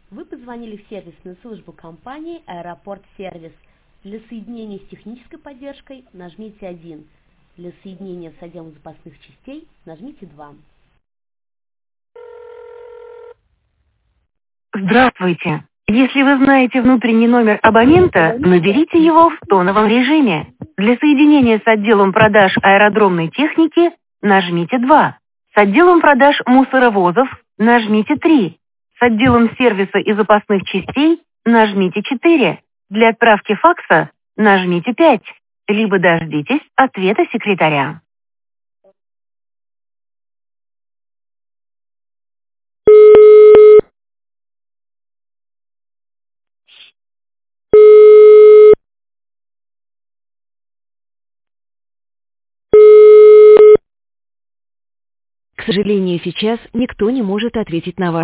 Вы позвонили в сервисную службу компании «Аэропорт Сервис». Для соединения с технической поддержкой нажмите 1. Для соединения с отделом запасных частей нажмите 2. Здравствуйте. Если вы знаете внутренний номер абонента, наберите его в тоновом режиме. Для соединения с отделом продаж аэродромной техники нажмите 2. С отделом продаж мусоровозов нажмите 3. С отделом сервиса и запасных частей нажмите 4. Для отправки факса нажмите 5. Либо дождитесь ответа секретаря. К сожалению, сейчас никто не может ответить на ваш